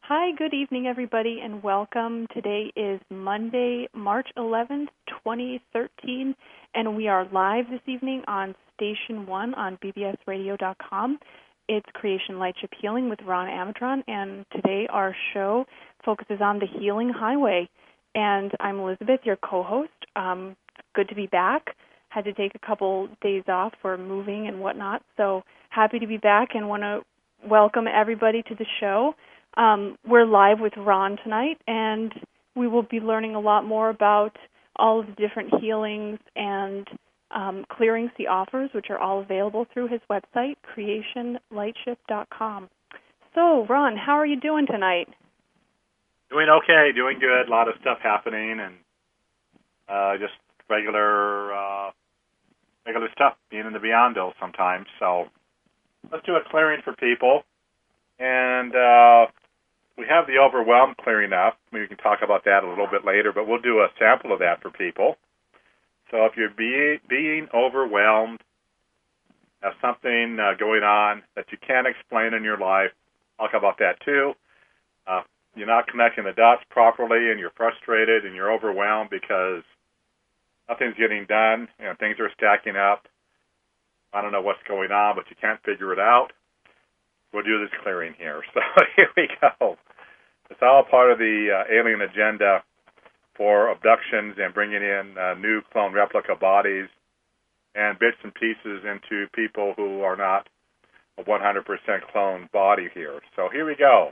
Hi, good evening, everybody, and welcome. Today is Monday, March 11th, 2013, and we are live this evening on Station 1 on bbsradio.com. It's Creation Lightship Healing with Ron Amadron, and today our show focuses on the Healing Highway. And I'm Elizabeth, your co-host. Good to be back. Had to take a couple days off for moving and whatnot, so happy to be back and want to welcome everybody to the show. We're live with Ron tonight, and we will be learning a lot more about all of the different healings and clearings he offers, which are all available through his website, creationlightship.com. So, Ron, how are you doing tonight? Doing okay, doing good. A lot of stuff happening, and just regular stuff, being in the Beyondville sometimes. So let's do a clearing for people. And we have the overwhelmed clearing up. We can talk about that a little bit later, but we'll do a sample of that for people. So if you're being overwhelmed, have something going on that you can't explain in your life, talk about that too. You're not connecting the dots properly, and you're frustrated, and you're overwhelmed because nothing's getting done, and things are stacking up. I don't know what's going on, but you can't figure it out. We'll do this clearing here. So here we go. It's all part of the alien agenda for abductions and bringing in new clone replica bodies and bits and pieces into people who are not a 100% clone body here. So here we go.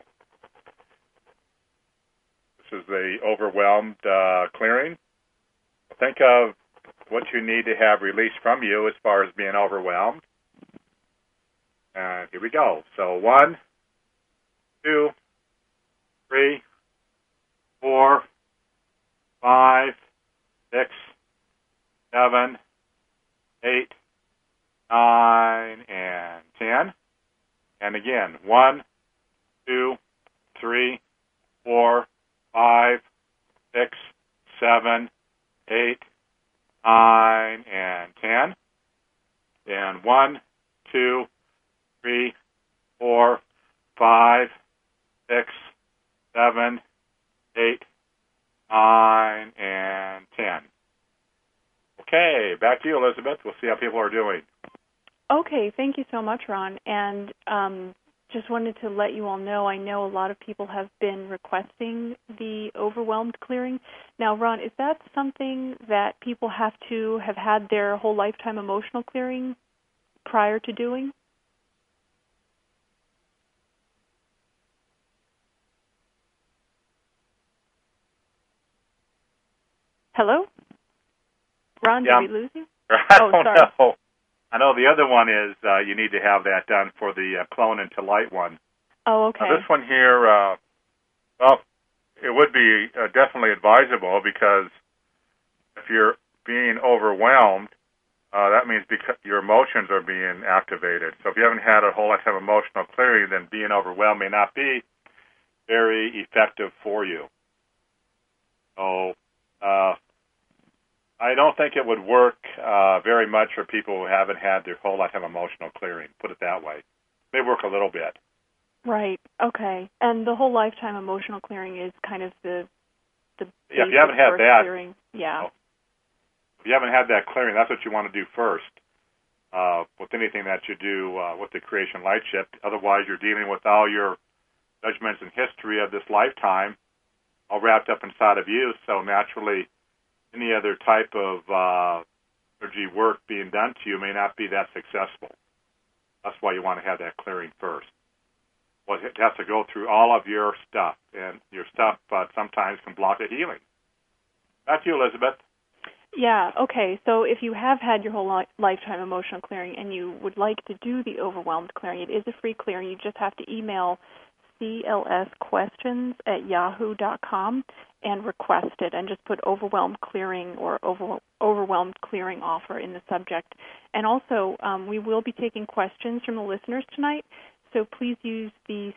This is the overwhelmed clearing. Think of what you need to have released from you as far as being overwhelmed. And here we go. So 1, 2, 3, 4, 5, 6, 7, 8, 9, and 10. And again, 1, 2, 3, 4, 5, 6, 7, 8, 9, and 10. And 1, 2, 3, 4, 5, 6, 7, 8, 9, and 10. Okay, back to you, Elizabeth. We'll see how people are doing. Okay, thank you so much, Ron. And just wanted to let you all know, I know a lot of people have been requesting the overwhelmed clearing. Now, Ron, is that something that people have to have had their whole lifetime emotional clearing prior to doing? Hello? Ron, Yeah. Did we lose you? I don't sorry. know. I know the other one is you need to have that done for the clone into light one. Oh, okay. This one here, well, it would be definitely advisable because if you're being overwhelmed, that means because your emotions are being activated. So if you haven't had a whole lot of emotional clearing, then being overwhelmed may not be very effective for you. So I don't think it would work very much for people who haven't had their whole lifetime emotional clearing, put it that way. It may work a little bit. Right, okay. And the whole lifetime emotional clearing is kind of the if you haven't had that, clearing. Yeah. If you haven't had that clearing, that's what you want to do first with anything that you do with the Creation Lightship. Otherwise, you're dealing with all your judgments and history of this lifetime all wrapped up inside of you, so naturally any other type of energy work being done to you may not be that successful. That's why you want to have that clearing first. Well, it has to go through all of your stuff, and your stuff sometimes can block a healing. Back to you, Elizabeth. Yeah, okay. So if you have had your whole lifetime emotional clearing and you would like to do the overwhelmed clearing, it is a free clearing. You just have to email clsquestions@yahoo.com and request it, and just put overwhelmed clearing or overwhelmed clearing offer in the subject. And also, we will be taking questions from the listeners tonight, so please use the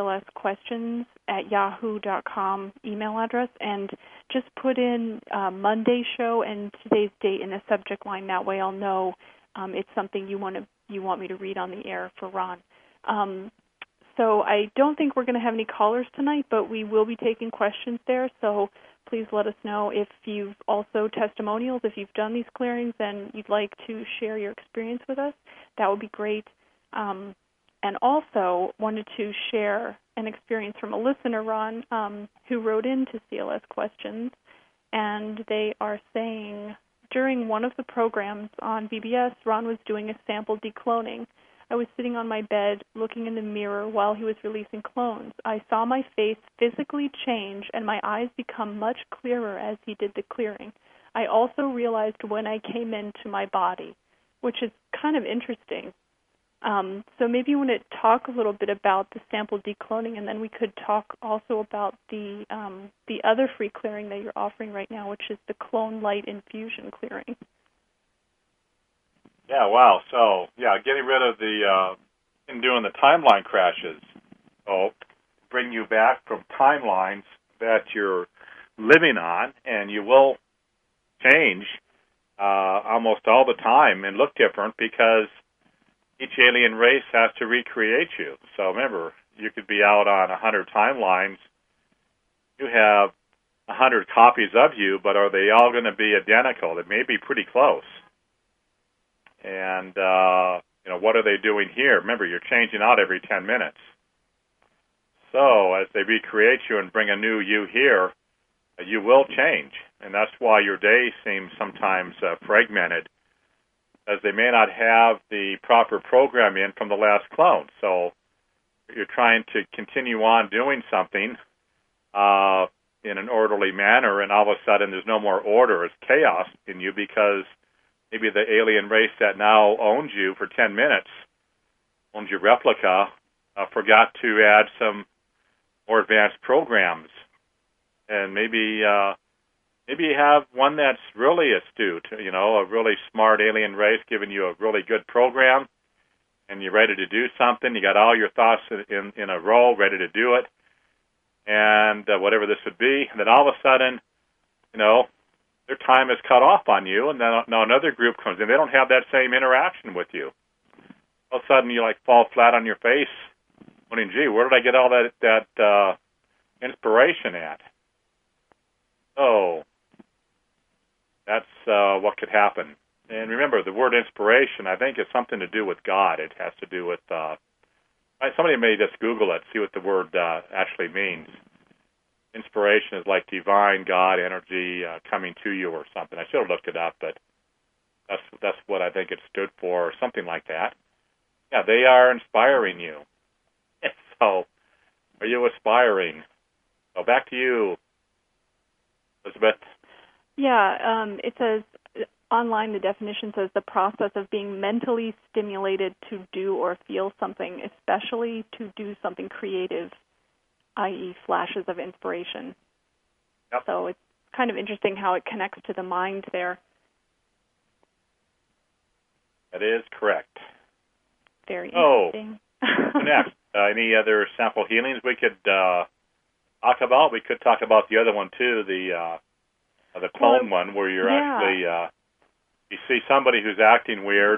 clsquestions@yahoo.com email address and just put in Monday's show and today's date in the subject line. That way I'll know it's something you want me to read on the air for Ron. So I don't think we're going to have any callers tonight, but we will be taking questions there. So please let us know if you've also testimonials, if you've done these clearings and you'd like to share your experience with us. That would be great. And also wanted to share an experience from a listener, Ron, who wrote in to CLS Questions, and they are saying, during one of the programs on BBS, Ron was doing a sample decloning. I was sitting on my bed looking in the mirror while he was releasing clones. I saw my face physically change and my eyes become much clearer as he did the clearing. I also realized when I came into my body, which is kind of interesting. So maybe you want to talk a little bit about the sample decloning, and then we could talk also about the other free clearing that you're offering right now, which is the Clone Light Infusion clearing. Yeah, wow. So, getting rid of and doing the timeline crashes. So, bring you back from timelines that you're living on, and you will change almost all the time and look different because each alien race has to recreate you. So remember, you could be out on 100 timelines. You have 100 copies of you, but are they all going to be identical? They may be pretty close. And, what are they doing here? Remember, you're changing out every 10 minutes. So as they recreate you and bring a new you here, you will change. And that's why your day seems sometimes fragmented, as they may not have the proper program in from the last clone. So you're trying to continue on doing something in an orderly manner, and all of a sudden there's no more order. It's chaos in you because maybe the alien race that now owns you for 10 minutes, owns your replica, forgot to add some more advanced programs. And maybe you have one that's really astute, a really smart alien race giving you a really good program, and you're ready to do something. You got all your thoughts in a row, ready to do it, and whatever this would be. And then all of a sudden, their time is cut off on you, and then now another group comes in. They don't have that same interaction with you. All of a sudden, you fall flat on your face, wondering, gee, where did I get all that inspiration at? Oh, that's what could happen. And remember, the word inspiration, I think, is something to do with God. It has to do with, somebody may just Google it, see what the word actually means. Inspiration is like divine God energy coming to you or something. I should have looked it up, but that's what I think it stood for, or something like that. Yeah, they are inspiring you. So, are you aspiring? So back to you, Elizabeth. Yeah, it says online, the definition says the process of being mentally stimulated to do or feel something, especially to do something creative, i.e. flashes of inspiration. Yep. So it's kind of interesting how it connects to the mind there. That is correct. Very interesting. Next, any other sample healings we could talk about? We could talk about the other one, too, the clone one, where you're actually, you see somebody who's acting weird,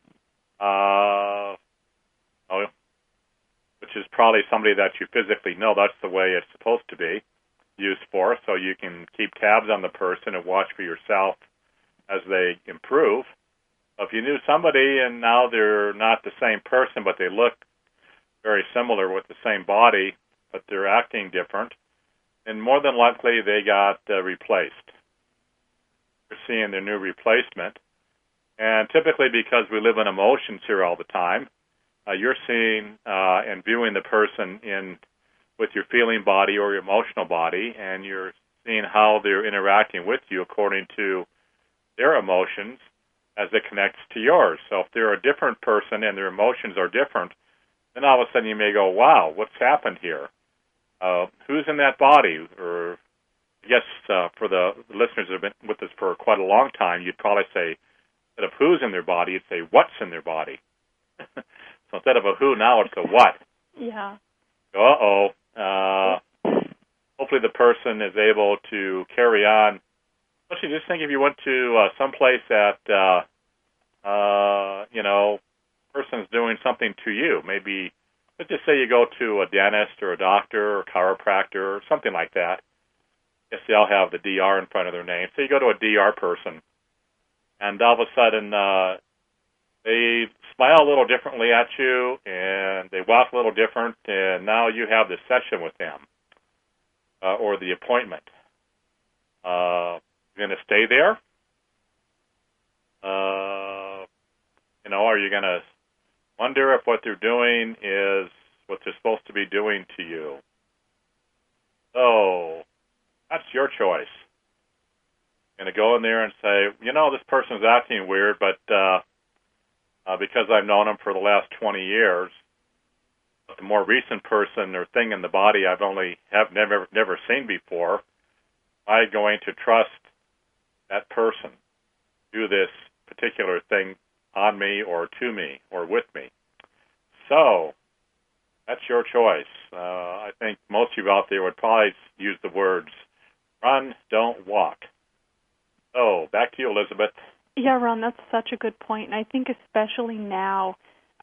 which is probably somebody that you physically know. That's the way it's supposed to be used for, so you can keep tabs on the person and watch for yourself as they improve. If you knew somebody and now they're not the same person, but they look very similar with the same body, but they're acting different, then more than likely they got replaced. You're seeing their new replacement. And typically because we live in emotions here all the time, you're seeing and viewing the person with your feeling body or your emotional body, and you're seeing how they're interacting with you according to their emotions as it connects to yours. So if they're a different person and their emotions are different, then all of a sudden you may go, wow, what's happened here? Who's in that body? Or I guess for the listeners that have been with us for quite a long time, you'd probably say, instead of who's in their body, you'd say what's in their body. So instead of a who, now it's a what. Yeah. Hopefully the person is able to carry on. Especially just think if you went to someplace that, person's doing something to you, maybe let's just say you go to a dentist or a doctor or chiropractor or something like that. Yes, they all have the DR in front of their name. So you go to a DR person, and all of a sudden they smile a little differently at you, and they walk a little different, and now you have the session with them or the appointment. You're going to stay there? Are you going to wonder if what they're doing is what they're supposed to be doing to you? So that's your choice. You're going to go in there and say, this person's acting weird, but because I've known them for the last 20 years, the more recent person or thing in the body I've never seen before, I'm going to trust that person do this particular thing on me or to me or with me. So that's your choice. I think most of you out there would probably use the words, run, don't walk. So back to you, Elizabeth. Yeah, Ron, that's such a good point. And I think especially now,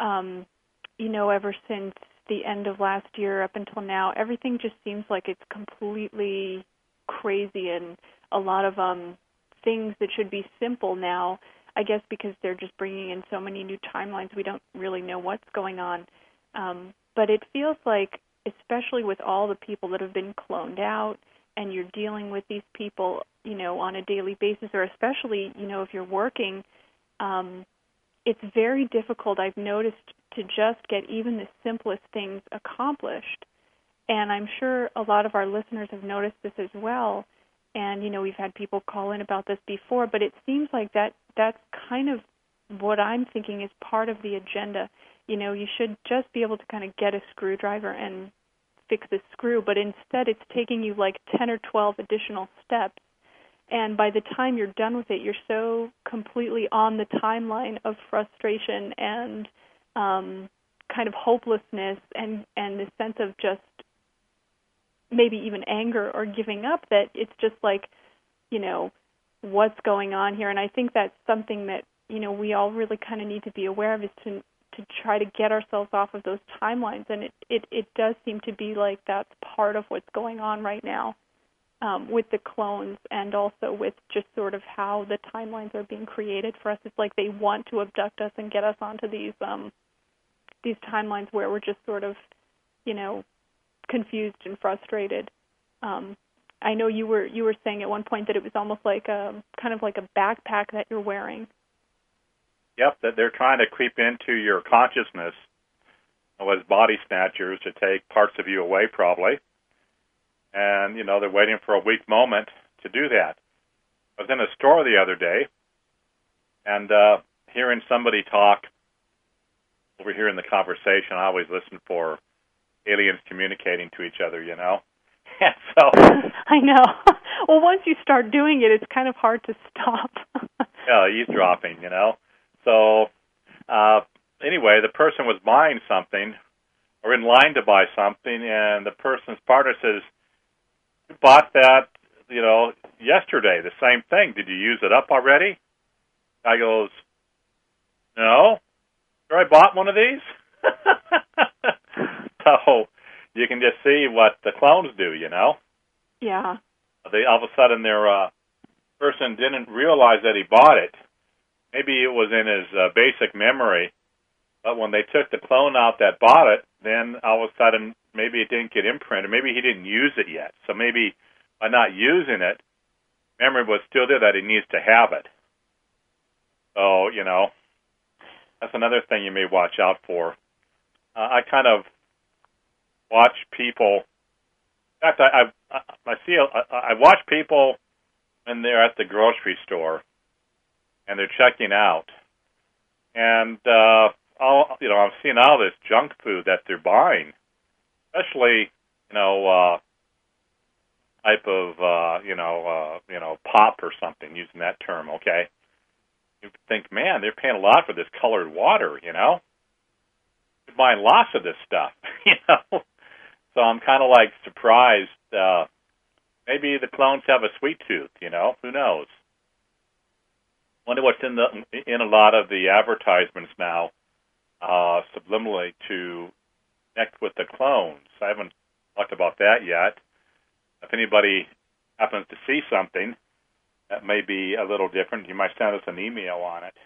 ever since the end of last year up until now, everything just seems like it's completely crazy, and a lot of things that should be simple now, I guess because they're just bringing in so many new timelines, we don't really know what's going on. But it feels like, especially with all the people that have been cloned out, and you're dealing with these people, on a daily basis, or especially, if you're working, it's very difficult, I've noticed, to just get even the simplest things accomplished. And I'm sure a lot of our listeners have noticed this as well. And, we've had people call in about this before, but it seems like that's kind of what I'm thinking is part of the agenda. You should just be able to kind of get a screwdriver and fix this screw, but instead it's taking you like 10 or 12 additional steps. And by the time you're done with it, you're so completely on the timeline of frustration and kind of hopelessness and the sense of just maybe even anger or giving up that it's just like, what's going on here? And I think that's something that, we all really kind of need to be aware of, is to try to get ourselves off of those timelines. And it does seem to be like that's part of what's going on right now with the clones, and also with just sort of how the timelines are being created for us. It's like they want to abduct us and get us onto these timelines where we're just sort of, confused and frustrated. I know you were saying at one point that it was almost like kind of like a backpack that you're wearing. Yep, that they're trying to creep into your consciousness as body snatchers to take parts of you away, probably. And, they're waiting for a weak moment to do that. I was in a store the other day, and hearing somebody talk, overhearing the conversation, I always listen for aliens communicating to each other, And so I know. Well, once you start doing it, it's kind of hard to stop. Yeah, eavesdropping, So anyway, the person was buying something or in line to buy something, and the person's partner says, "You bought that, yesterday, the same thing. Did you use it up already?" Guy goes, "No. Sure, I bought one of these." So you can just see what the clones do, Yeah. They all of a sudden their person didn't realize that he bought it. Maybe it was in his basic memory, but when they took the clone out that bought it, then all of a sudden maybe it didn't get imprinted. Maybe he didn't use it yet. So maybe by not using it, memory was still there that he needs to have it. So, that's another thing you may watch out for. I kind of watch people. In fact, I watch people when they're at the grocery store and they're checking out, and I'm seeing all this junk food that they're buying, especially type of pop or something, using that term. Okay, you think, man, they're paying a lot for this colored water. They're buying lots of this stuff. So I'm kind of like surprised. Maybe the clones have a sweet tooth. Who knows? Wonder what's in a lot of the advertisements now, subliminally to connect with the clones. I haven't talked about that yet. If anybody happens to see something that may be a little different, you might send us an email on it.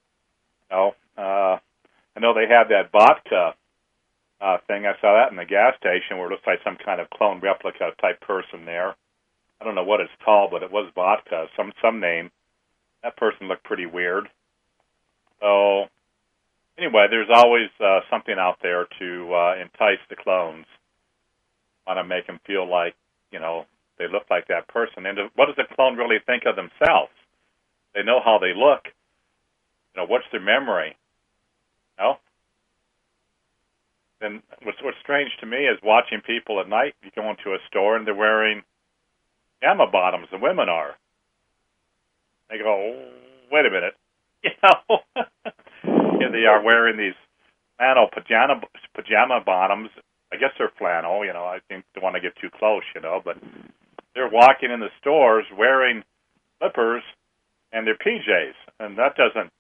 I know they have that vodka thing. I saw that in the gas station where it looks like some kind of clone replica type person there. I don't know what it's called, but it was vodka, some name. That person looked pretty weird. So anyway, there's always something out there to entice the clones. Want to make them feel like, they look like that person. And what does the clone really think of themselves? They know how they look. What's their memory? Then what's strange to me is watching people at night. You go into a store and they're wearing pajama bottoms. The women are. They go, oh, wait a minute. Here they are wearing these flannel pajama bottoms. I guess they're flannel. I think don't want to get too close. But they're walking in the stores wearing slippers and their PJs, and that doesn't.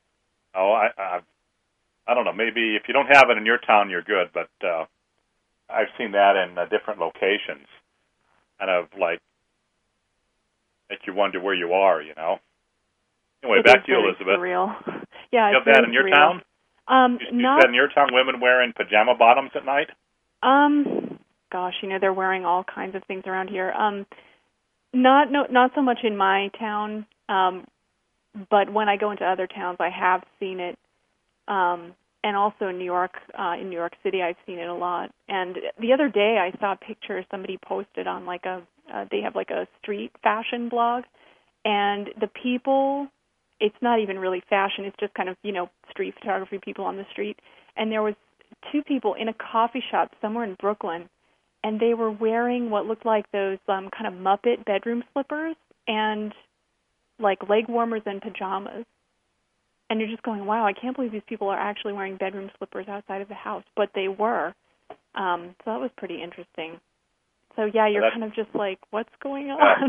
I don't know. Maybe if you don't have it in your town, you're good. But I've seen that in different locations, kind of like make you wonder where you are. Anyway, back to you, Elizabeth. Surreal. Yeah, you have that in your town? You not said in your town, women wearing pajama bottoms at night? Gosh, they're wearing all kinds of things around here. Not so much in my town, but when I go into other towns, I have seen it. And also in New York City, I've seen it a lot. And the other day, I saw a picture somebody posted on they have a street fashion blog, and the people, it's not even really fashion, it's just kind of, street photography people on the street. And there was two people in a coffee shop somewhere in Brooklyn, and they were wearing what looked like those kind of Muppet bedroom slippers and leg warmers and pajamas. And you're just going, wow, I can't believe these people are actually wearing bedroom slippers outside of the house. But they were. So that was pretty interesting. So, yeah, you're kind of just like, what's going on?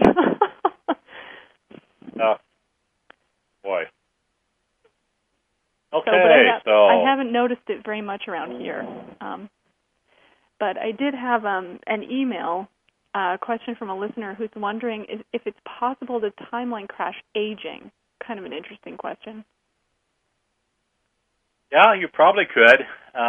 Boy. Okay, so I haven't noticed it very much around here. But I did have an email question from a listener who's wondering if it's possible to timeline crash aging. Kind of an interesting question. Yeah, you probably could.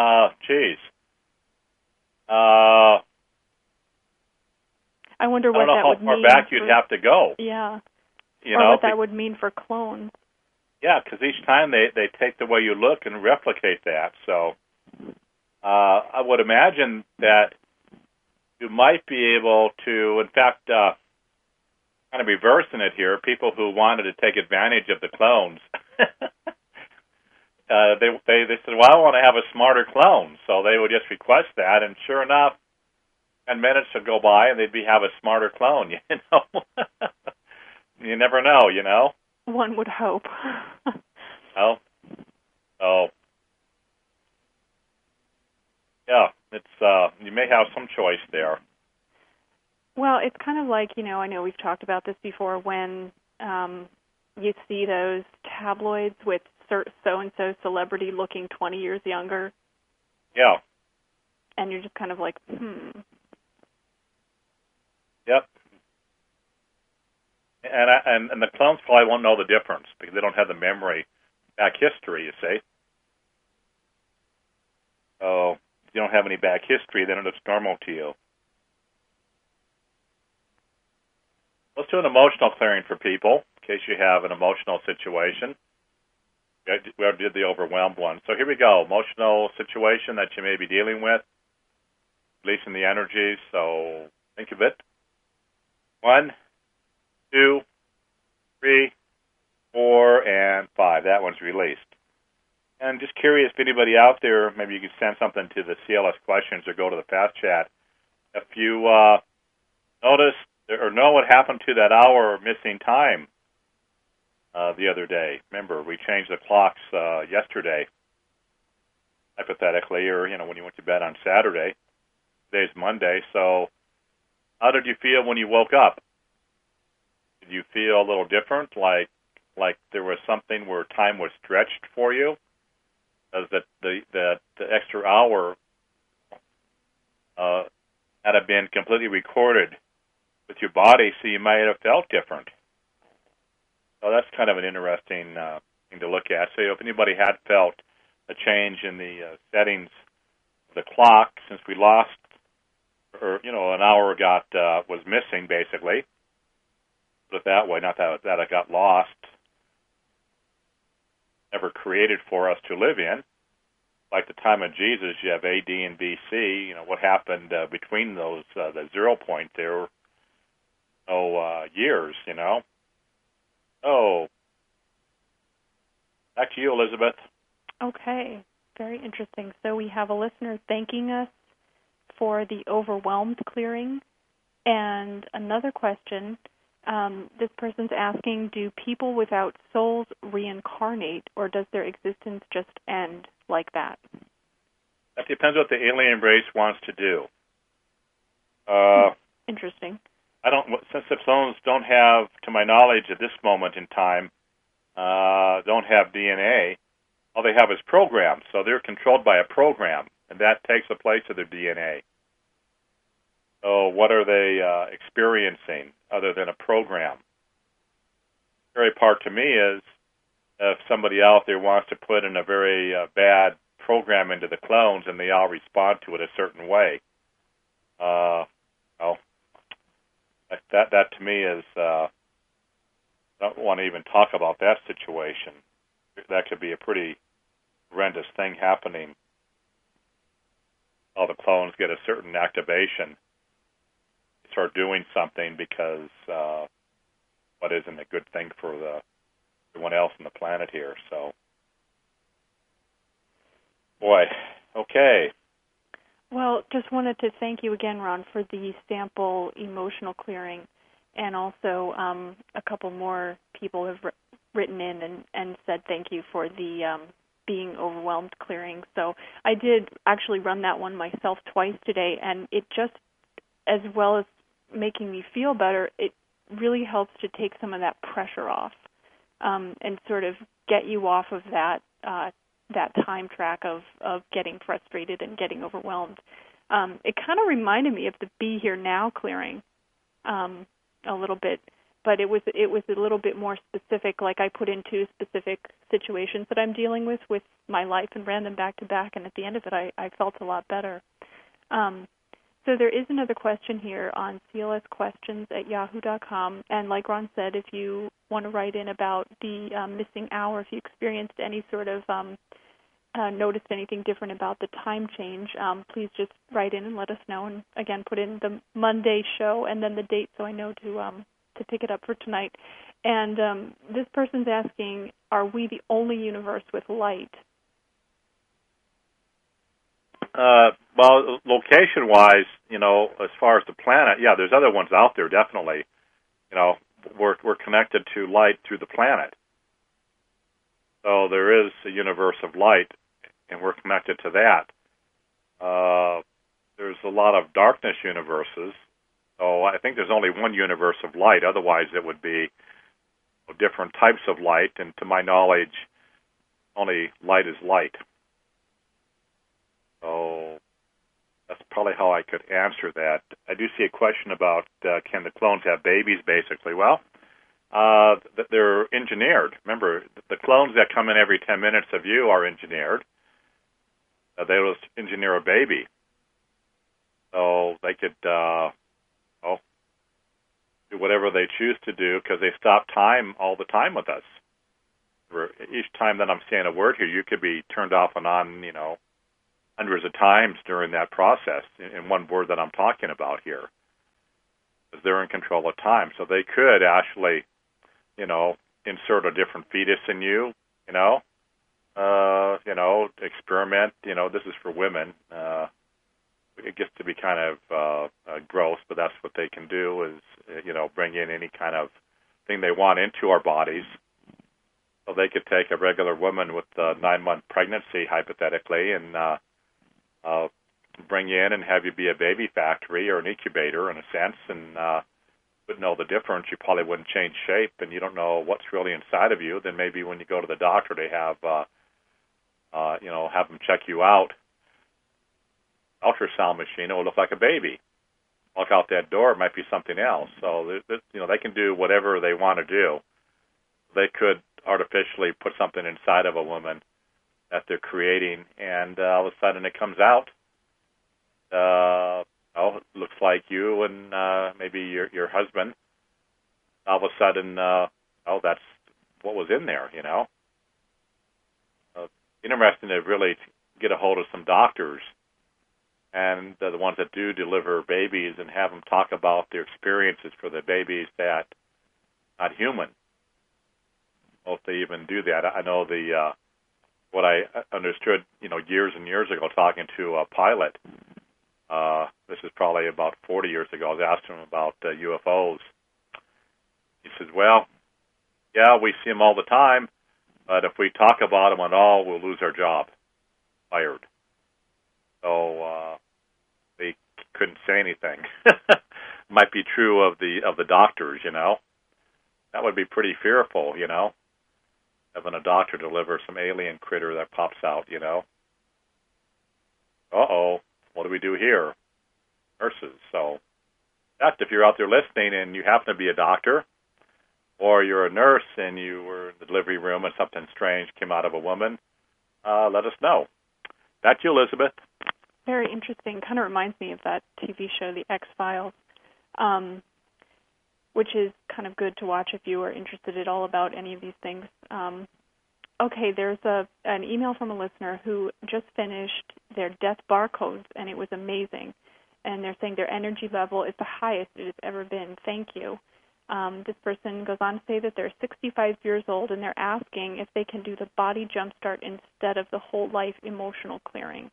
I wonder what that would mean. I don't know how far back you'd have to go. Yeah. Or what that would mean for clones. Yeah, because each time they take the way you look and replicate that. So I would imagine that you might be able to, in fact, kind of reversing it here, people who wanted to take advantage of the clones. They said, well, I want to have a smarter clone. So they would just request that, and sure enough, 10 minutes would go by, and they'd have a smarter clone, You never know, One would hope. Yeah, it's you may have some choice there. Well, it's kind of like, I know we've talked about this before, when you see those tabloids with so-and-so celebrity looking 20 years younger. Yeah. And you're just kind of like, Yep. And the clones probably won't know the difference because they don't have the memory back history, you see. So if you don't have any back history, then it's normal to you. Let's do an emotional clearing for people in case you have an emotional situation. We already did the overwhelmed one. So here we go. Emotional situation that you may be dealing with, releasing the energy. So think of it. 1, 2, 3, 4, and 5. That one's released. And just curious if anybody out there, maybe you could send something to the CLS questions or go to the Fast Chat. If you noticed or know what happened to that hour of missing time the other day. Remember, we changed the clocks yesterday, hypothetically, or, when you went to bed on Saturday. Today's Monday, so how did you feel when you woke up? Did you feel a little different, like there was something where time was stretched for you? Does the extra hour had it been completely recorded with your body, so you might have felt different. So that's kind of an interesting thing to look at. So if anybody had felt a change in the settings of the clock since we lost, or an hour was missing, basically. Put it that way. Not that it got lost, never created for us to live in. Like the time of Jesus, you have AD and BC. What happened between those, the 0 point there? Years. Oh, back to you, Elizabeth. Okay, very interesting. So we have a listener thanking us for the overwhelmed clearing. And another question, this person's asking, do people without souls reincarnate, or does their existence just end like that? That depends what the alien race wants to do. Interesting. Since the clones don't have, to my knowledge at this moment in time, don't have DNA, all they have is programs. So they're controlled by a program, and that takes the place of their DNA. So what are they experiencing other than a program? The scary part to me is if somebody out there wants to put in a very bad program into the clones and they all respond to it a certain way. That to me is, I don't want to even talk about that situation. That could be a pretty horrendous thing happening. All the clones get a certain activation, start doing something because what isn't a good thing for everyone else on the planet here. So, boy, okay. Well, just wanted to thank you again, Ron, for the sample emotional clearing, and also a couple more people have written in and said thank you for the being overwhelmed clearing. So I did actually run that one myself twice today, and it just, as well as making me feel better, it really helps to take some of that pressure off and sort of get you off of that time track of getting frustrated and getting overwhelmed. It kind of reminded me of the Be Here Now clearing a little bit, but it was a little bit more specific. Like I put into specific situations that I'm dealing with my life and ran them back to back, and at the end of it, I felt a lot better. So there is another question here on clsquestions@yahoo.com, and like Ron said, if you want to write in about the missing hour, if you experienced any sort of noticed anything different about the time change, please just write in and let us know. And again, put in the Monday show and then the date so I know to pick it up for tonight. And this person's asking, are we the only universe with light? Well, location-wise, as far as the planet, yeah, there's other ones out there, definitely. We're connected to light through the planet. So there is a universe of light, and we're connected to that. There's a lot of darkness universes, so I think there's only one universe of light. Otherwise, it would be different types of light, and to my knowledge, only light is light. So that's probably how I could answer that. I do see a question about can the clones have babies, basically. Well, they're engineered. Remember, the clones that come in every 10 minutes of you are engineered. They will engineer a baby. So they could do whatever they choose to do because they stop time all the time with us. Each time that I'm saying a word here, you could be turned off and on, hundreds of times during that process in one word that I'm talking about here. Because they're in control of time. So they could actually, insert a different fetus in you, experiment. This is for women. It gets to be kind of gross, but that's what they can do is, bring in any kind of thing they want into our bodies. So they could take a regular woman with a 9-month pregnancy, hypothetically, and bring you in and have you be a baby factory or an incubator in a sense, and wouldn't know the difference. You probably wouldn't change shape, and you don't know what's really inside of you. Then maybe when you go to the doctor, they have them check you out. ultrasound machine, it will look like a baby. Walk out that door, it might be something else. So they can do whatever they want to do. They could artificially put something inside of a woman that they're creating, and all of a sudden it comes out. It looks like you and maybe your husband. All of a sudden, that's what was in there, Interesting to really get a hold of some doctors and the ones that do deliver babies and have them talk about their experiences for the babies that not human. Well, if they even do that, I know what I understood, years and years ago, talking to a pilot. This is probably about 40 years ago. I was asking him about UFOs. He says, "Well, yeah, we see them all the time, but if we talk about them at all, we'll lose our job, fired." So they couldn't say anything. Might be true of the doctors, That would be pretty fearful, having a doctor deliver some alien critter that pops out, Uh-oh, what do we do here? Nurses. So if you're out there listening and you happen to be a doctor, or you're a nurse and you were in the delivery room and something strange came out of a woman, let us know. Back to you, Elizabeth. Very interesting. Kind of reminds me of that TV show, The X-Files, which is kind of good to watch if you are interested at all about any of these things. Okay, there's an email from a listener who just finished their death barcodes, and it was amazing. And they're saying their energy level is the highest it has ever been. Thank you. This person goes on to say that they're 65 years old, and they're asking if they can do the body jumpstart instead of the whole life emotional clearing.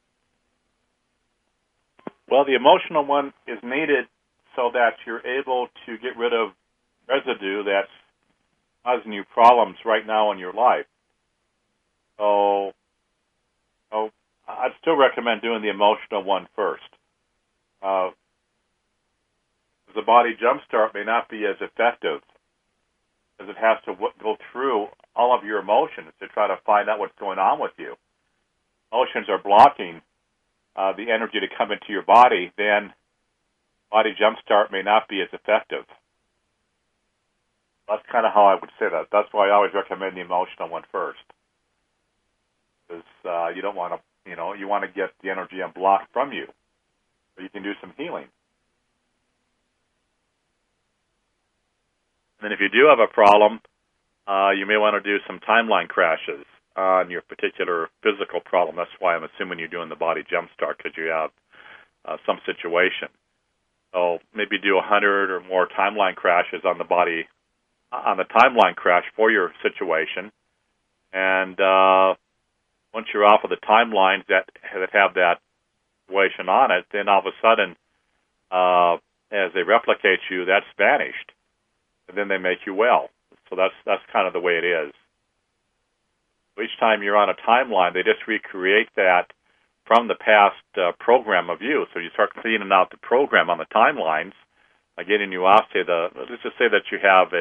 Well, the emotional one is needed so that you're able to get rid of residue that's causing you problems right now in your life. So I'd still recommend doing the emotional one first. The body jumpstart may not be as effective as it has to go through all of your emotions to try to find out what's going on with you. Emotions are blocking the energy to come into your body, then body jumpstart may not be as effective. That's kind of how I would say that. That's why I always recommend the emotional one first. Because you don't want to, you want to get the energy unblocked from you, so you can do some healing. And then if you do have a problem, you may want to do some timeline crashes on your particular physical problem. That's why I'm assuming you're doing the body jumpstart, because you have some situation. So maybe do 100 or more timeline crashes on the body, on the timeline crash for your situation. And once you're off of the timelines that have that situation on it, then all of a sudden, as they replicate you, that's vanished. And then they make you well. So that's kind of the way it is. Each time you're on a timeline, they just recreate that from the past program of you. So you start cleaning out the program on the timelines, getting you off. Let's just say that you have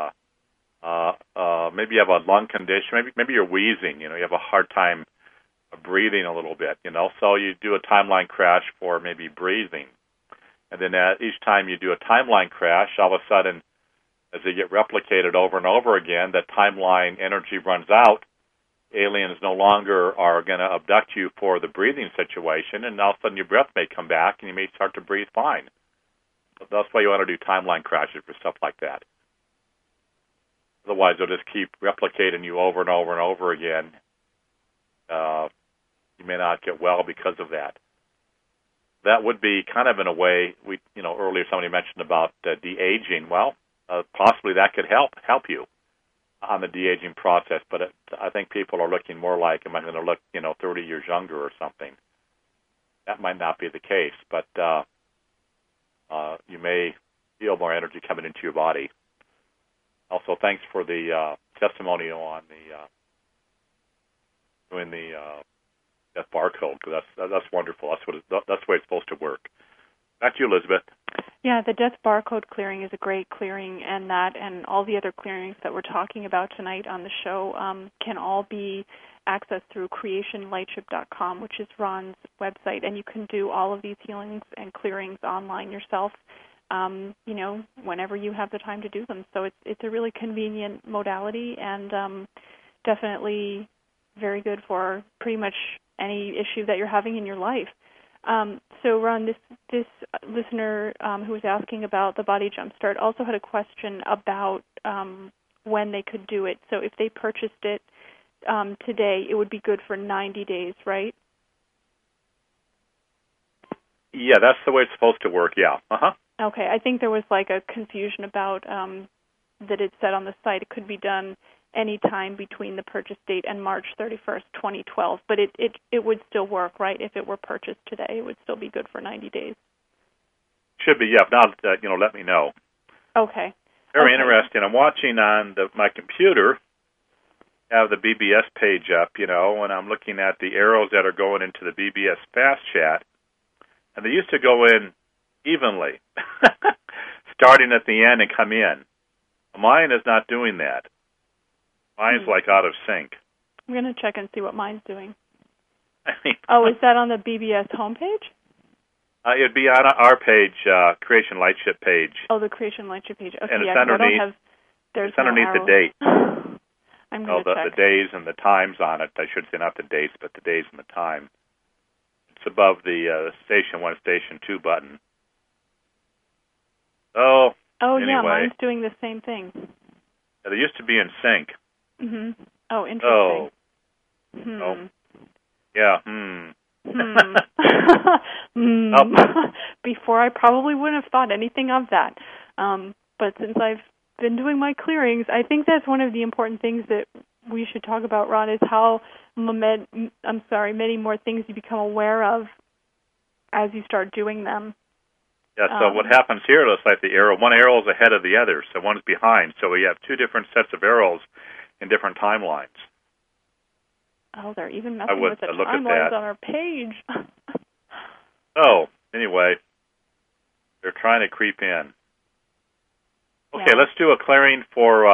maybe you have a lung condition. Maybe you're wheezing. You have a hard time breathing a little bit. So you do a timeline crash for maybe breathing, and then each time you do a timeline crash, all of a sudden, as they get replicated over and over again, that timeline energy runs out. Aliens no longer are going to abduct you for the breathing situation, and all of a sudden your breath may come back and you may start to breathe fine. So that's why you want to do timeline crashes for stuff like that. Otherwise, they'll just keep replicating you over and over and over again. You may not get well because of that. That would be kind of in a way, earlier somebody mentioned about de-aging. Well, possibly that could help you on the de-aging process, but I think people are looking more like, am I going to look, 30 years younger or something? That might not be the case, but you may feel more energy coming into your body. Also, thanks for the testimonial on doing the death barcode, because that's wonderful. That's the way it's supposed to work. Back to you, Elizabeth. Yeah, the death barcode clearing is a great clearing, and that and all the other clearings that we're talking about tonight on the show can all be access through creationlightship.com, which is Ron's website, and you can do all of these healings and clearings online yourself, whenever you have the time to do them. So it's a really convenient modality, and definitely very good for pretty much any issue that you're having in your life. So Ron, this listener who was asking about the Body Jumpstart also had a question about when they could do it. So if they purchased it today, it would be good for 90 days, right? Yeah, that's the way it's supposed to work, yeah. Uh-huh. Okay, I think there was like a confusion about that it said on the site it could be done any time between the purchase date and March 31st, 2012, but it would still work, right? If it were purchased today, it would still be good for 90 days. Should be, yeah. If not, let me know. Okay. Very interesting. I'm watching on my computer, have the BBS page up, and I'm looking at the arrows that are going into the BBS Fast Chat, and they used to go in evenly, starting at the end and come in. Mine is not doing that. Mine's like out of sync. I'm going to check and see what mine's doing. Is that on the BBS homepage? It'd be on our page, Creation Lightship page. Oh, the Creation Lightship page. Okay, and it's yeah, underneath. There's underneath no the date. I'm going to check. The days and the times on it. I should say not the dates, but the days and the time. It's above the Station 1, Station 2 button. Oh, anyway. Yeah, mine's doing the same thing. Yeah, they used to be in sync. Mm-hmm. Oh, interesting. Oh. Yeah, Before, I probably wouldn't have thought anything of that. But since I've been doing my clearings, I think that's one of the important things that we should talk about, Ron, is how many more things you become aware of as you start doing them. Yeah, so what happens here, looks like the arrow, one arrow is ahead of the other, so one's behind. So we have two different sets of arrows in different timelines. Oh, they're even messing with the timelines on our page. Anyway, they're trying to creep in. Okay, yeah. Let's do a clearing for,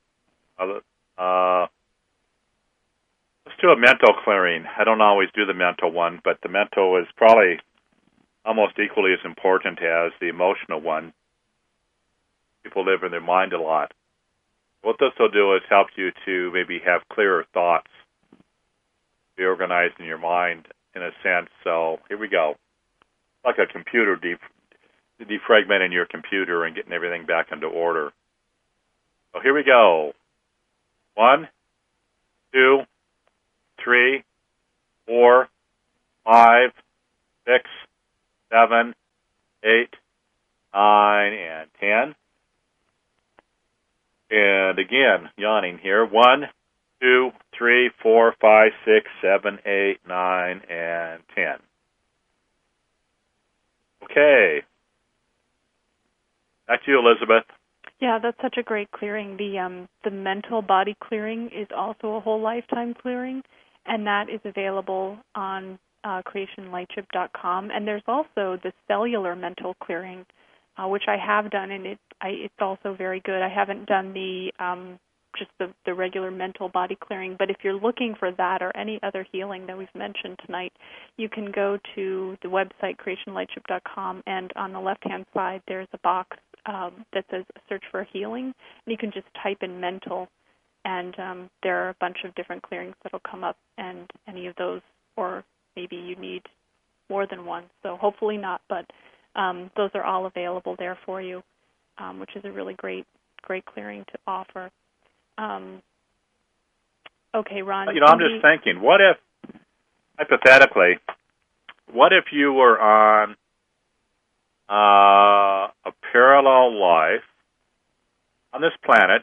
let's do a mental clearing. I don't always do the mental one, but the mental is probably almost equally as important as the emotional one. People live in their mind a lot. What this will do is help you to maybe have clearer thoughts, be organized in your mind, in a sense. So here we go. Like a computer defragmenting your computer and getting everything back into order. So here we go. 1, 2, 3, 4, 5, 6, 7, 8, 9, and 10. And again, yawning here. 1, 2, 3, 4, 5, 6, 7, 8, 9, and 10. Okay. Back to you, Elizabeth. Yeah, that's such a great clearing. The mental body clearing is also a whole lifetime clearing, and that is available on creationlightship.com. And there's also the cellular mental clearing, which I have done, and it's also very good. I haven't done just the regular mental body clearing, but if you're looking for that or any other healing that we've mentioned tonight, you can go to the website creationlightship.com, and on the left-hand side there's a box that says search for healing, and you can just type in mental, and there are a bunch of different clearings that will come up, and any of those, or maybe you need more than one, so hopefully not, but those are all available there for you, which is a really great clearing to offer. Okay, Ron. I'm just thinking, what if, hypothetically, you were on a parallel life on this planet,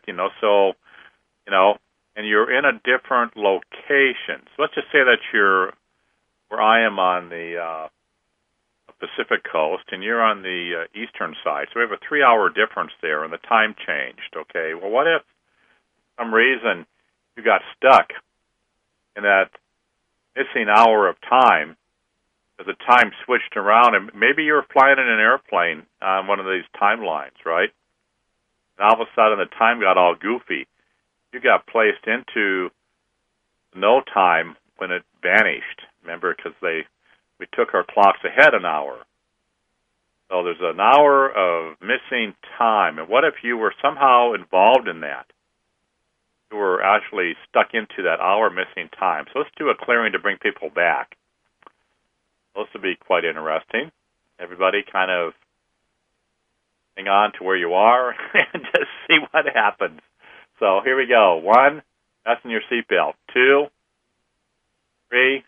and you're in a different location. So let's just say that you're where I am on the Pacific coast, and you're on the eastern side. So we have a 3-hour difference there, and the time changed, okay? Well, what if, for some reason, you got stuck in that missing hour of time as the time switched around, and maybe you were flying in an airplane on one of these timelines, right? And all of a sudden the time got all goofy. You got placed into no time when it vanished. Remember, because we took our clocks ahead an hour. So there's an hour of missing time. And what if you were somehow involved in that? You were actually stuck into that hour missing time. So let's do a clearing to bring people back. This will be quite interesting. Everybody kind of hang on to where you are and just see what happens. So here we go. 1, fasten your seatbelt. 2, 3.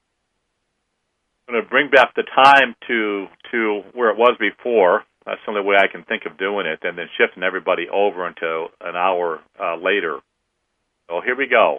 I'm going to bring back the time to where it was before. That's the only way I can think of doing it, and then shifting everybody over into an hour later. So here we go.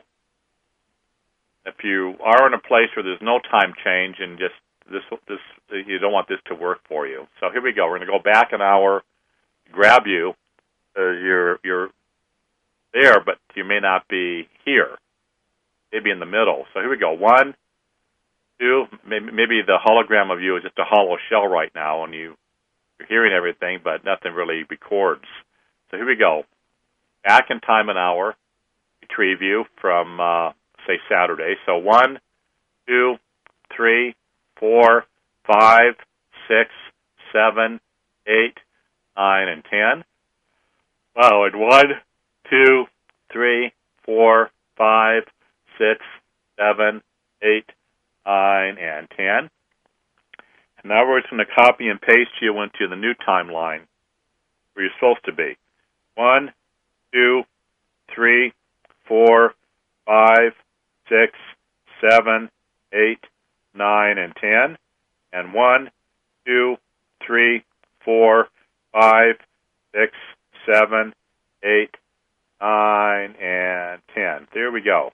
If you are in a place where there's no time change and just this you don't want this to work for you. So here we go. We're going to go back an hour, grab you. You're there, but you may not be here. Maybe in the middle. So here we go. 1, 2, maybe the hologram of you is just a hollow shell right now, and you're hearing everything, but nothing really records. So here we go. Back in time an hour, retrieve you from, say, Saturday. So 1, 2, 3, 4, 5, 6, 7, 8, 9, and 10. Wow, and 1, 2, 3, 4, 5, 6, 7, 8, 9, and 10. And now we're just going to copy and paste you into the new timeline where you're supposed to be. 1, 2, 3, 4, 5, 6, 7, 8, 9, and 10. And 1, 2, 3, 4, 5, 6, 7, 8, 9, and 10. There we go.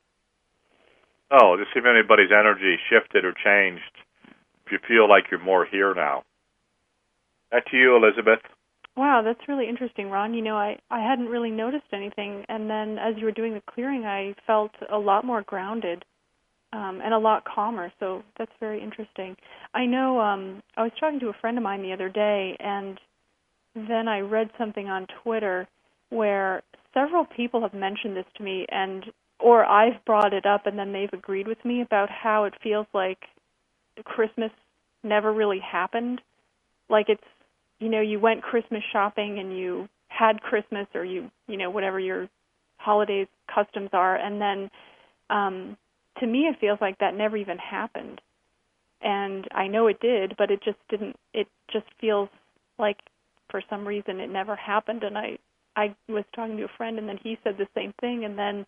Oh, just see if anybody's energy shifted or changed. If you feel like you're more here now. Back to you, Elizabeth. Wow, that's really interesting, Ron. You know, I hadn't really noticed anything, and then as you were doing the clearing, I felt a lot more grounded and a lot calmer, so that's very interesting. I know I was talking to a friend of mine the other day, and then I read something on Twitter where several people have mentioned this to me, or I've brought it up, and then they've agreed with me about how it feels like Christmas never really happened. Like it's, you know, you went Christmas shopping and you had Christmas, or you know, whatever your holidays customs are, and then to me it feels like that never even happened. And I know it did, but it just didn't. It just feels like for some reason it never happened. And I was talking to a friend, and then he said the same thing, and then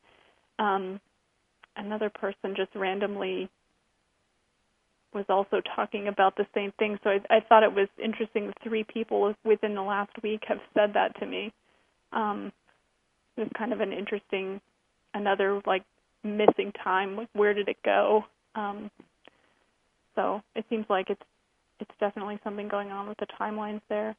another person just randomly was also talking about the same thing. So I thought it was interesting that 3 people within the last week have said that to me. It was kind of an interesting, another like missing time. Like, where did it go? So it seems like it's definitely something going on with the timelines there.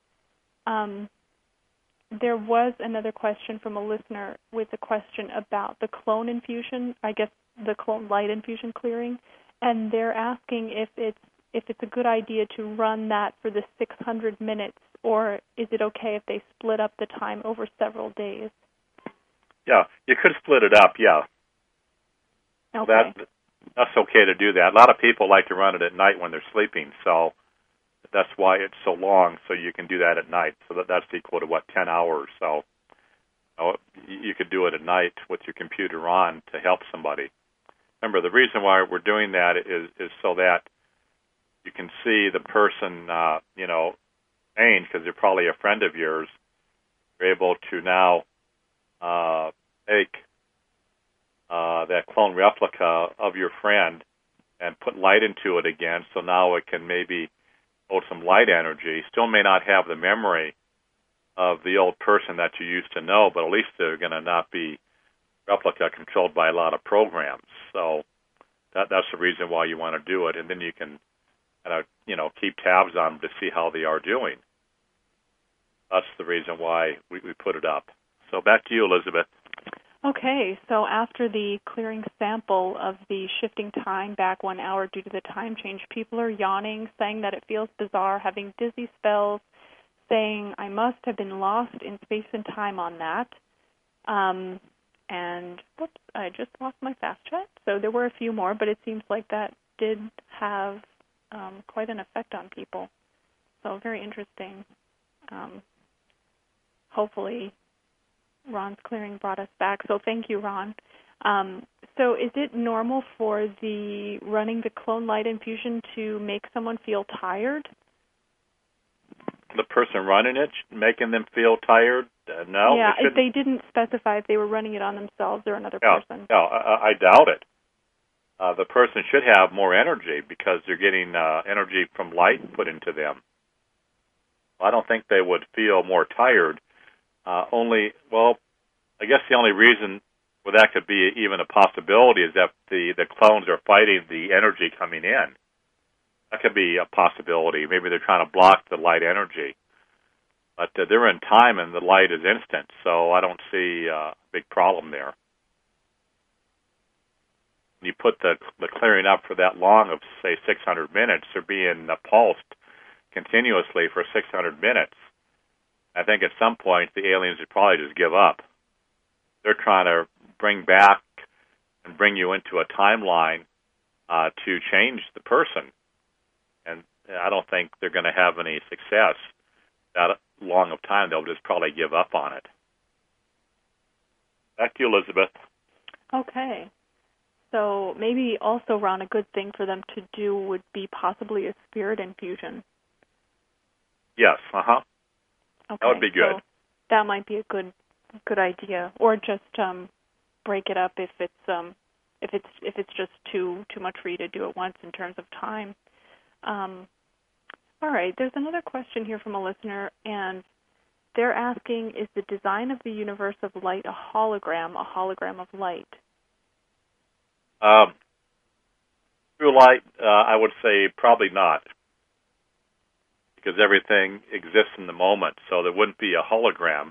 There was another question from a listener with a question about the clone infusion, I guess the clone light infusion clearing, and they're asking if it's a good idea to run that for the 600 minutes, or is it okay if they split up the time over several days? Yeah, you could split it up, yeah. Okay. That's okay to do that. A lot of people like to run it at night when they're sleeping, so that's why it's so long, so you can do that at night. So that's equal to, 10 hours. So you could do it at night with your computer on to help somebody. Remember, the reason why we're doing that is so that you can see the person, change, because they're probably a friend of yours. You're able to now take that clone replica of your friend and put light into it again, so now it can maybe hold some light energy. Still may not have the memory of the old person that you used to know, but at least they're going to not be replica controlled by a lot of programs. So that's the reason why you want to do it, and then you can keep tabs on them to see how they are doing. That's the reason why we put it up. So back to you, Elizabeth. Okay, so after the clearing sample of the shifting time back 1 hour due to the time change, people are yawning, saying that it feels bizarre, having dizzy spells, saying I must have been lost in space and time on that. And, whoops, I just lost my fast chat. So there were a few more, but it seems like that did have quite an effect on people. So very interesting. Hopefully Ron's clearing brought us back. So thank you, Ron. So is it normal for running the Clone Light infusion to make someone feel tired? The person running it, making them feel tired? No. Yeah, if they didn't specify if they were running it on themselves or another person. No, I doubt it. The person should have more energy because they're getting energy from light put into them. I don't think they would feel more tired. I guess the only reason where that could be even a possibility is that the clones are fighting the energy coming in. That could be a possibility. Maybe they're trying to block the light energy. But they're in time and the light is instant, so I don't see a big problem there. When you put the clearing up for that long of, say, 600 minutes, they're being pulsed continuously for 600 minutes. I think at some point the aliens would probably just give up. They're trying to bring back and bring you into a timeline to change the person. And I don't think they're going to have any success that long of time. They'll just probably give up on it. Back to you, Elizabeth. Okay. So maybe also, Ron, a good thing for them to do would be possibly a spirit infusion. Yes, Okay, that would be good. So that might be a good idea, or just break it up if it's just too much for you to do at once in terms of time. All right, there's another question here from a listener, and they're asking, is the design of the universe of light a hologram of light? True light, I would say probably not, because everything exists in the moment, so there wouldn't be a hologram.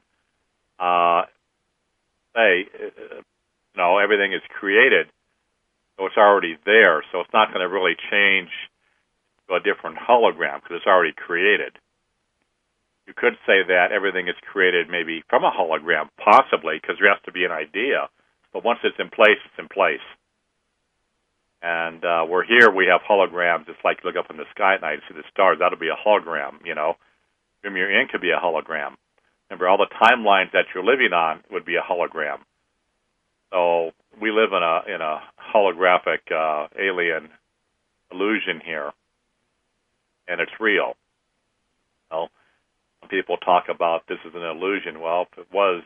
Everything is created, so it's already there, so it's not going to really change to a different hologram because it's already created. You could say that everything is created maybe from a hologram, possibly, because there has to be an idea, but once it's in place, it's in place. And we're here, we have holograms. It's like you look up in the sky at night and see the stars. That'll be a hologram, Room you're in could be a hologram. Remember, all the timelines that you're living on would be a hologram. So we live in a holographic alien illusion here, and it's real. Some people talk about this is an illusion. Well, if it was,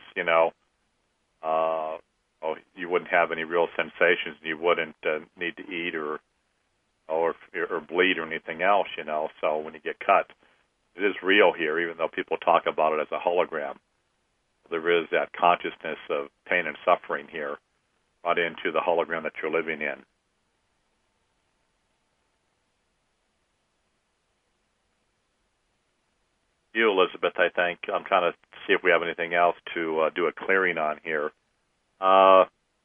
you wouldn't have any real sensations, and you wouldn't need to eat or bleed or anything else, So when you get cut, it is real here, even though people talk about it as a hologram. There is that consciousness of pain and suffering here brought into the hologram that you're living in. You, Elizabeth, I think. I'm trying to see if we have anything else to do a clearing on here. Wow,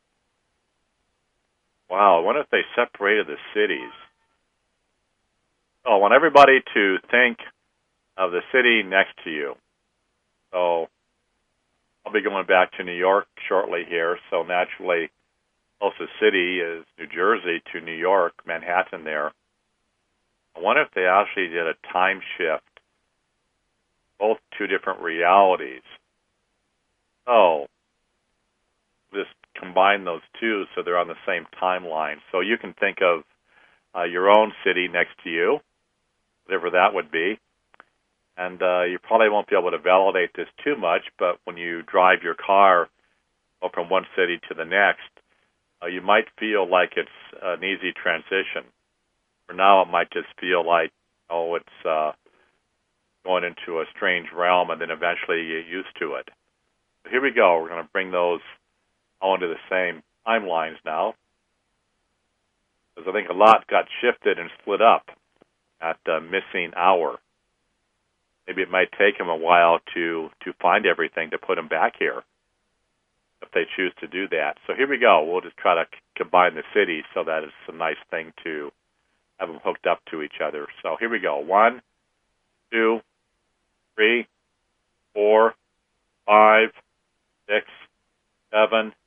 I wonder if they separated the cities. I want everybody to think of the city next to you. So I'll be going back to New York shortly here, so naturally, closest city is New Jersey to New York, Manhattan there. I wonder if they actually did a time shift, both two different realities. So just combine those two so they're on the same timeline. So you can think of your own city next to you, whatever that would be. And you probably won't be able to validate this too much, but when you drive your car from one city to the next, you might feel like it's an easy transition. For now, it might just feel like, it's going into a strange realm, and then eventually you get used to it. So here we go. We're going to bring those all into the same timelines now, because I think a lot got shifted and split up at the missing hour. Maybe it might take them a while to find everything to put them back here, if they choose to do that. So here we go. We'll just try to combine the cities so that it's a nice thing to have them hooked up to each other. So here we go. 1, 2, 3, 4, 5, 6, 7,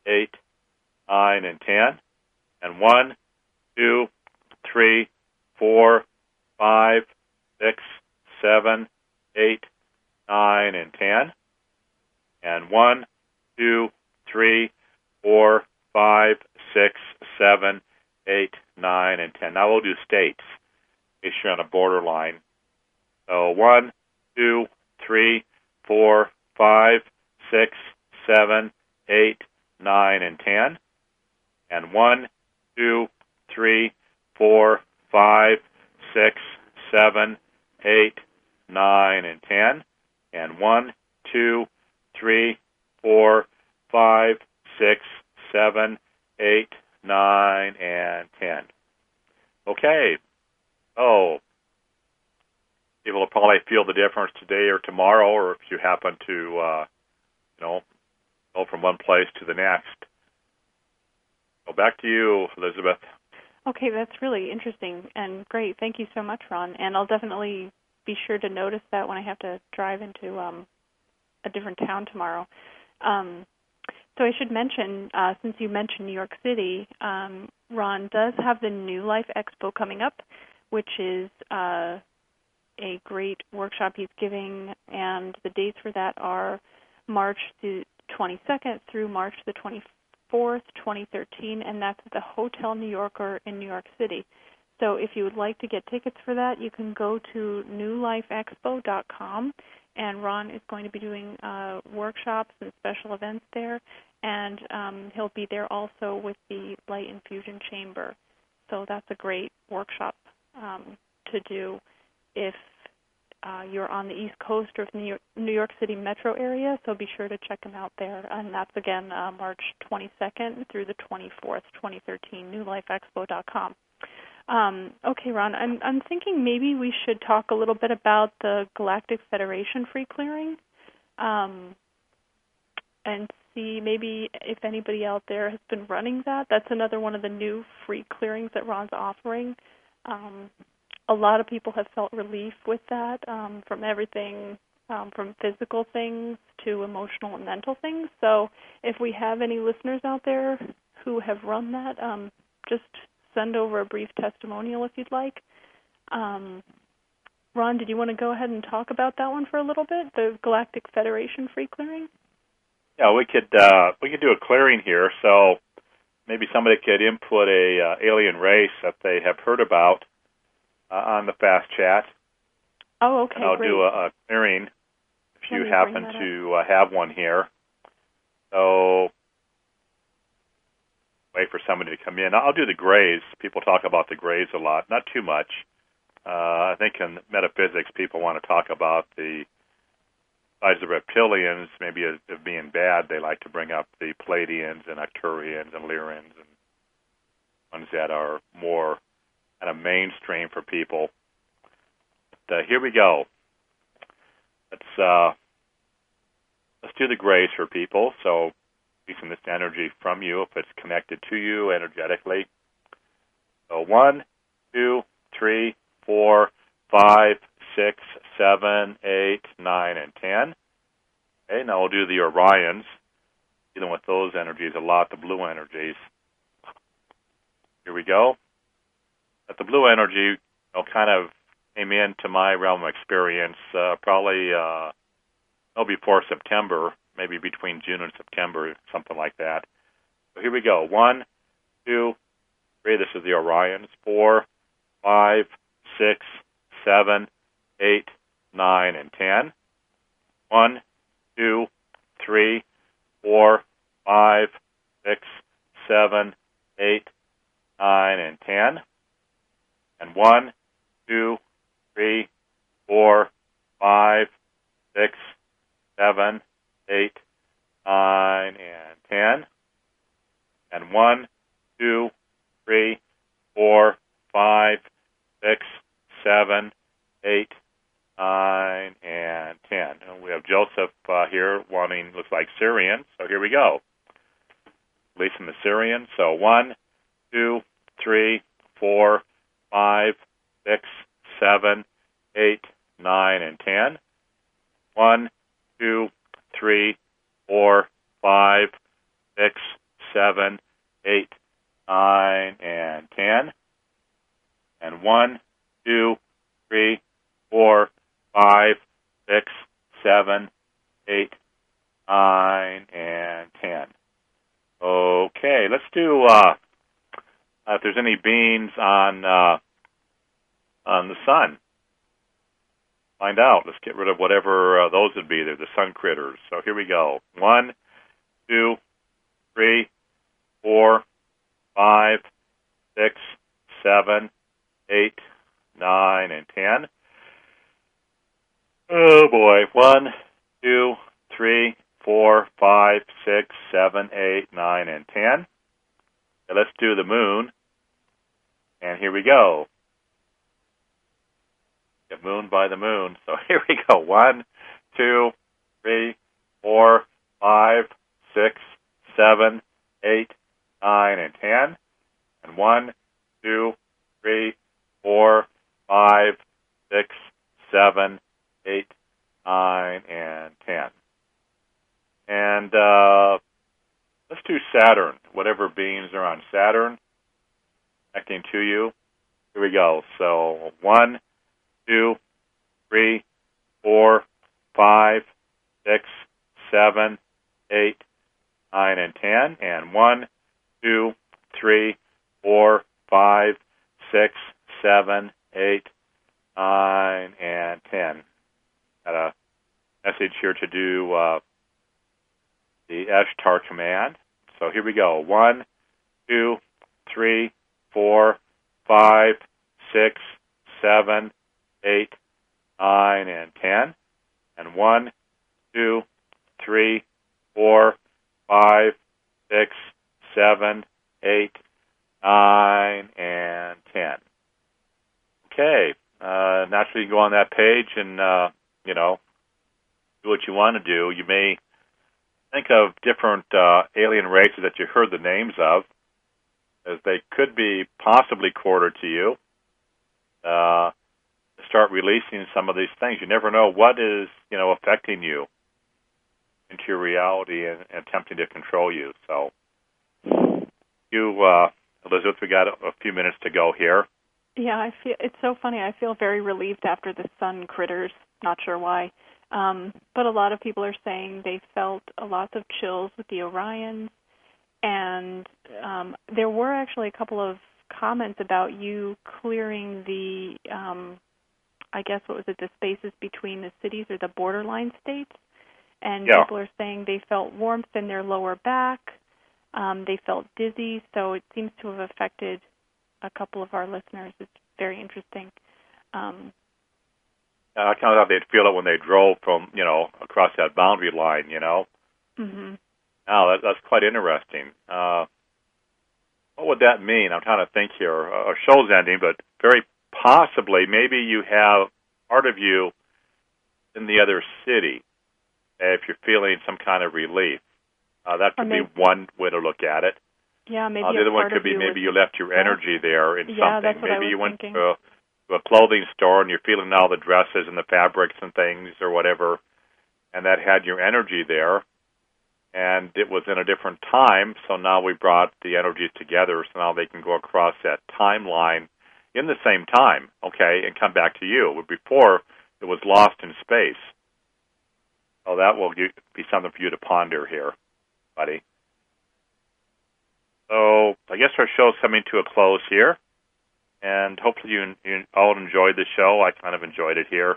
8, 9, and 10. And 1, 2, 3, 4, 5, 6, 7, 8, 9, and 10. And 1, 2, 3, 4, 5, 6, 7, 8, 9, and 10. Now we'll do states, in case you're on a borderline. So 1, 2, 3, 4, 5, 6, 7, 8, 9, and 10. And 1, 2, 3, 4, 5, 6, 7, 8, 9, and 10. And 1, 2, 3, 4, 5, 6, 7, 8, 9, and 10. Okay. Oh, people will probably feel the difference today or tomorrow, or if you happen to, go from one place to the next. So back to you, Elizabeth. Okay, that's really interesting and great. Thank you so much, Ron. And I'll definitely be sure to notice that when I have to drive into a different town tomorrow. So I should mention, since you mentioned New York City, Ron does have the New Life Expo coming up, which is a great workshop he's giving, and the dates for that are March the 22nd through March the 24th, 2013, and that's at the Hotel New Yorker in New York City. So if you would like to get tickets for that, you can go to newlifeexpo.com, and Ron is going to be doing workshops and special events there, and he'll be there also with the Light Infusion Chamber. So that's a great workshop to do if you're on the East Coast or the New York City metro area, so be sure to check him out there. And that's, again, March 22nd through the 24th, 2013, newlifeexpo.com. Okay, Ron, I'm thinking maybe we should talk a little bit about the Galactic Federation free clearing and see maybe if anybody out there has been running that. That's another one of the new free clearings that Ron's offering. A lot of people have felt relief with that, from everything from physical things to emotional and mental things. So if we have any listeners out there who have run that, just send over a brief testimonial if you'd like. Ron, did you want to go ahead and talk about that one for a little bit, the Galactic Federation free clearing? Yeah, we could do a clearing here. So maybe somebody could input a alien race that they have heard about on the Fast Chat. Oh, okay, and I'll great. do a clearing if you happen to have one here. So wait for somebody to come in. I'll do the Greys. People talk about the Greys a lot. Not too much. I think in metaphysics, people want to talk about the size of reptilians, maybe as being bad. They like to bring up the Pleiadians and Arcturians and Lyrians and ones that are more kind of mainstream for people. But here we go. Let's do the Greys for people. So releasing this energy from you if it's connected to you energetically. So 1, 2, 3, 4, 5, 6, 7, 8, 9, and 10. Okay, now we'll do the Orions. Dealing with those energies a lot, the blue energies. Here we go. But the blue energy kind of came into my realm of experience probably before September, maybe between June and September, something like that. So here we go. 1, 2, 3. This is the Orions. 4, 5, 6, 7, 8, 9, and 10. 1, 2, 3, 4, 5, 6, 7, 8, 9, and 10. And 1, 2, 3, 4, 5, 6, 7, 8, 9, and 10. And 1, 2, 3, 4, 5, 6, 7, 8, 9, and 10. And we have Joseph here wanting, looks like Syrian. So here we go. Releasing the Syrian. So 1, 2, 3, 4, 5, 6, 7, 8, 9, and 10. 1, 2, 3, 4, 5, 6, 7, 8, 9, and 10. And 1, 2, 3, 4, 5, 6, 7, 8, 9, and 10. Okay, let's do, if there's any beings on the sun. Find out. Let's get rid of whatever those would be. They're the sun critters. So here we go. 1, 2, 3, 4, 5, 6, 7, 8, 9, and 10. Oh boy. 1, 2, 3, 4, 5, 6, 7, 8, 9, and 10. Now let's do the moon. And here we go. Get moon by the moon. So here we go. 1, 2, 3, 4, 5, 6, 7, 8, 9, and 10. And 1, 2, 3, 4, 5, 6, 7, 8, 9, and 10. And let's do Saturn. Whatever beings are on Saturn, connecting to you. Here we go. So 1, 2, 3, 4, 5, 6, 7, 8, 9, and 10. And 1, 2, 3, 4, 5, 6, 7, 8, 9, and 10. Got a message here to do the Ashtar command. So here we go. 1, 2, 3, 4, 5, 6, 7, 8, 9, and 10. And 1, 2, 3, 4, 5, 6, 7, 8, 9, and 10. Okay. Naturally, you can go on that page and, do what you want to do. You may think of different alien races that you heard the names of, as they could be possibly quartered to you. Start releasing some of these things. You never know what is, affecting you into your reality and attempting to control you. So, Elizabeth, we got a few minutes to go here. Yeah, I feel it's so funny. I feel very relieved after the sun critters. Not sure why, but a lot of people are saying they felt a lot of chills with the Orions, and there were actually a couple of comments about you clearing the, the spaces between the cities or the borderline states, and people are saying they felt warmth in their lower back, they felt dizzy, so it seems to have affected a couple of our listeners. It's very interesting. I kind of thought they'd feel it when they drove from, across that boundary line, Mm-hmm. Oh, that's quite interesting. What would that mean? I'm trying to think here. Our show's ending, but very possibly, maybe you have part of you in the other city if you're feeling some kind of relief. That could be one way to look at it. Yeah, maybe the other one could be maybe you left your energy there in something. That's what maybe I was you went thinking. to a clothing store and you're feeling all the dresses and the fabrics and things or whatever, and that had your energy there, and it was in a different time, so now we brought the energies together so now they can go across that timeline in the same time, okay, and come back to you. Before, it was lost in space. So that will be something for you to ponder here, buddy. So I guess our show's coming to a close here, and hopefully you all enjoyed the show. I kind of enjoyed it here.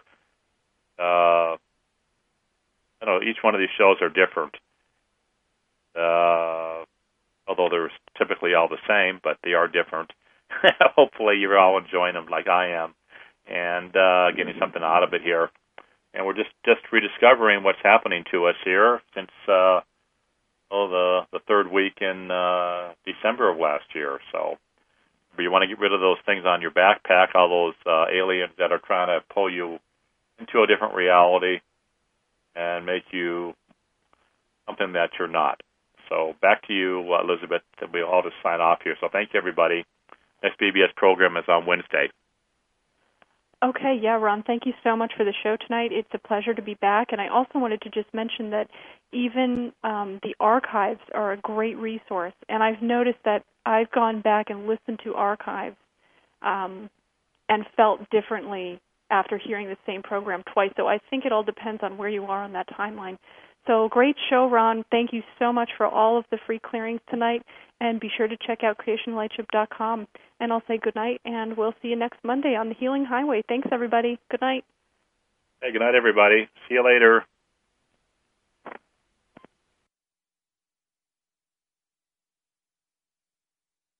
Each one of these shows are different, although they're typically all the same, but they are different. Hopefully you're all enjoying them like I am and getting something out of it here. And we're just rediscovering what's happening to us here since the third week in December of last year. So you want to get rid of those things on your backpack, all those aliens that are trying to pull you into a different reality and make you something that you're not. So back to you, Elizabeth. We'll all just sign off here. So thank you, everybody. Next BBS program is on Wednesday. Okay, yeah, Ron, thank you so much for the show tonight. It's a pleasure to be back. And I also wanted to just mention that even the archives are a great resource. And I've noticed that I've gone back and listened to archives and felt differently after hearing the same program twice. So I think it all depends on where you are on that timeline. So great show, Ron. Thank you so much for all of the free clearings tonight. And be sure to check out creationlightship.com. And I'll say good night, and we'll see you next Monday on the Healing Highway. Thanks, everybody. Good night. Hey, good night, everybody. See you later.